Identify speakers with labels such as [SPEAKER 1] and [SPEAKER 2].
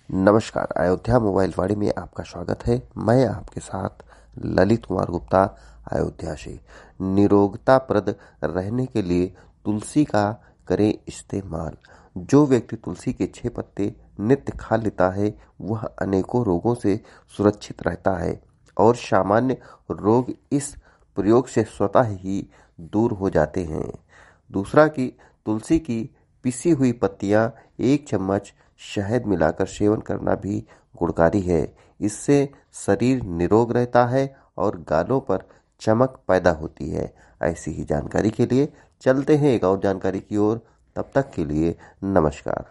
[SPEAKER 1] नमस्कार। अयोध्या मोबाइल वाणी में आपका स्वागत है। मैं आपके साथ ललित कुमार गुप्ता, अयोध्या से। निरोगताप्रद रहने के लिए तुलसी का करें इस्तेमाल। जो व्यक्ति तुलसी के 6 पत्ते नित्य खा लेता है वह अनेकों रोगों से सुरक्षित रहता है और सामान्य रोग इस प्रयोग से स्वतः ही दूर हो जाते हैं। दूसरा कि तुलसी की पिसी हुई पत्तियां 1 चम्मच शहद मिलाकर सेवन करना भी गुणकारी है। इससे शरीर निरोग रहता है और गालों पर चमक पैदा होती है। ऐसी ही जानकारी के लिए चलते हैं एक और जानकारी की ओर। तब तक के लिए नमस्कार।